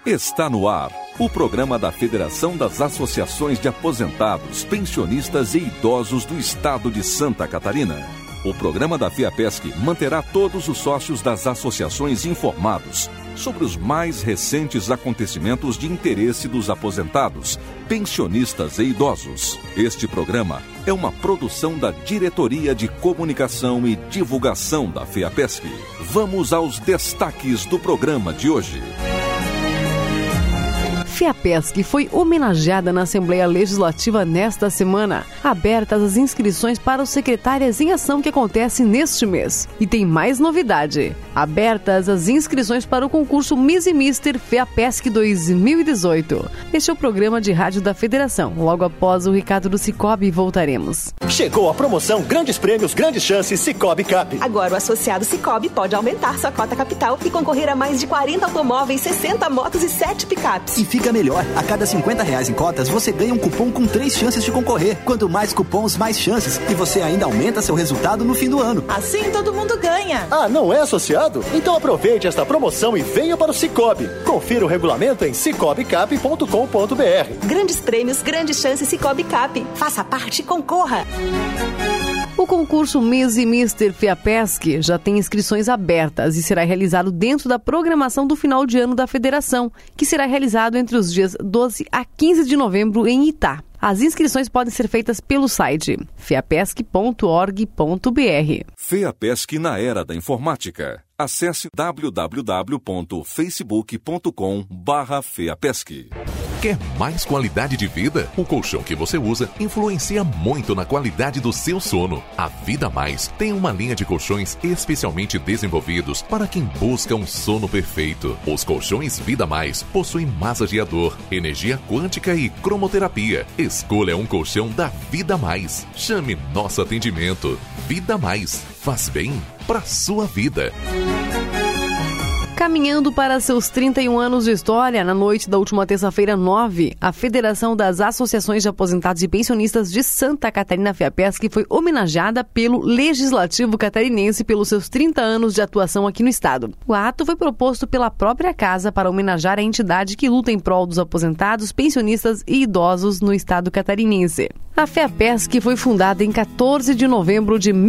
Está no ar o programa da Federação das Associações de Aposentados, Pensionistas e Idosos do Estado de Santa Catarina. O programa da FEAPESC manterá todos os sócios das associações informados sobre os mais recentes acontecimentos de interesse dos aposentados, pensionistas e idosos. Este programa é uma produção da Diretoria de Comunicação e Divulgação da FEAPESC. Vamos aos destaques do programa de hoje. FEAPESC foi homenageada na Assembleia Legislativa nesta semana. Abertas as inscrições para os secretárias em ação que acontece neste mês. E tem mais novidade. Abertas as inscrições para o concurso Miss e Mister FEAPESC 2018. Este é o programa de rádio da Federação. Logo após o recado do Cicobi, voltaremos. Chegou a promoção Grandes Prêmios, Grandes Chances Cicobi Cap. Agora o associado Cicobi pode aumentar sua cota capital e concorrer a mais de 40 automóveis, 60 motos e 7 picapes. E fica melhor. A cada R$50 em cotas, você ganha um cupom com 3 chances de concorrer. Quanto mais cupons, mais chances. E você ainda aumenta seu resultado no fim do ano. Assim todo mundo ganha. Ah, não é associado? Então aproveite esta promoção e venha para o Cicobi. Confira o regulamento em cicobicap.com.br. Grandes prêmios, grandes chances Cicobi Cap. Faça parte e concorra. O concurso Miss e Mister FEAPESC já tem inscrições abertas e será realizado dentro da programação do final de ano da Federação, que será realizado entre os dias 12 a 15 de novembro em Itá. As inscrições podem ser feitas pelo site feapesc.org.br. FEAPESC na era da informática. Acesse www.facebook.com/FEAPESC. Quer mais qualidade de vida? O colchão que você usa influencia muito na qualidade do seu sono. A Vida Mais tem uma linha de colchões especialmente desenvolvidos para quem busca um sono perfeito. Os colchões Vida Mais possuem massageador, energia quântica e cromoterapia. Escolha um colchão da Vida Mais. Chame nosso atendimento. Vida Mais. Faz bem para sua vida. Caminhando para seus 31 anos de história, na noite da última terça-feira 9, a Federação das Associações de Aposentados e Pensionistas de Santa Catarina, FEAPESC, foi homenageada pelo Legislativo Catarinense pelos seus 30 anos de atuação aqui no estado. O ato foi proposto pela própria casa para homenagear a entidade que luta em prol dos aposentados, pensionistas e idosos no estado catarinense. A FEAPESC foi fundada em 14 de novembro de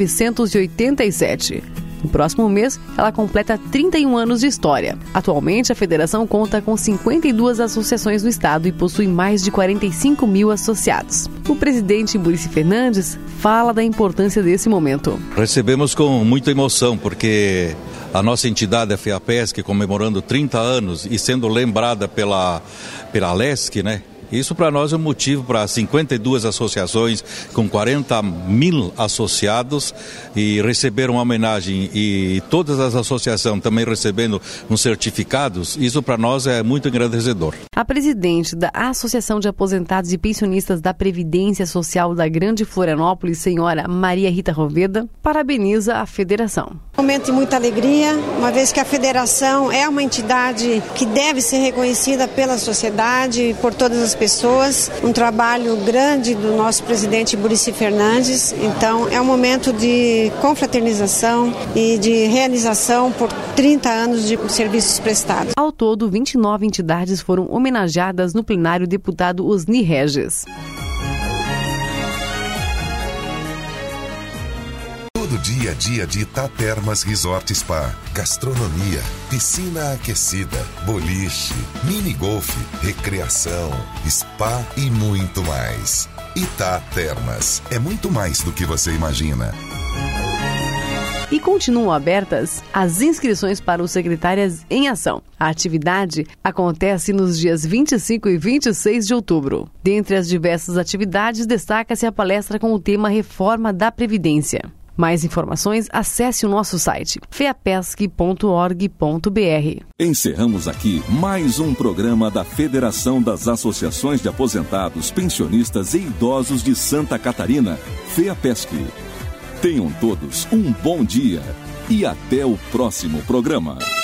1987. No próximo mês, ela completa 31 anos de história. Atualmente, a federação conta com 52 associações no estado e possui mais de 45 mil associados. O presidente Muricy Fernandes fala da importância desse momento. Recebemos com muita emoção, porque a nossa entidade, a FEAPESC, comemorando 30 anos e sendo lembrada pela LESC, né? Isso para nós é um motivo para 52 associações com 40 mil associados e receber uma homenagem e todas as associações também recebendo uns certificados, isso para nós é muito engrandecedor. A presidente da Associação de Aposentados e Pensionistas da Previdência Social da Grande Florianópolis, senhora Maria Rita Roveda, parabeniza a federação. Momento de muita alegria, uma vez que a federação é uma entidade que deve ser reconhecida pela sociedade, por todas as pessoas, um trabalho grande do nosso presidente Muricy Fernandes, então é um momento de confraternização e de realização por 30 anos de serviços prestados. Ao todo, 29 entidades foram homenageadas no plenário deputado Osni Regis. Do dia a dia de Itatermas Resort Spa. Gastronomia, piscina aquecida, boliche, mini golfe, recreação, spa e muito mais. Itatermas é muito mais do que você imagina. E continuam abertas as inscrições para os secretárias em ação. A atividade acontece nos dias 25 e 26 de outubro. Dentre as diversas atividades, destaca-se a palestra com o tema Reforma da Previdência. Mais informações, acesse o nosso site feapesc.org.br. Encerramos aqui mais um programa da Federação das Associações de Aposentados, Pensionistas e Idosos de Santa Catarina, FEAPESC. Tenham todos um bom dia e até o próximo programa.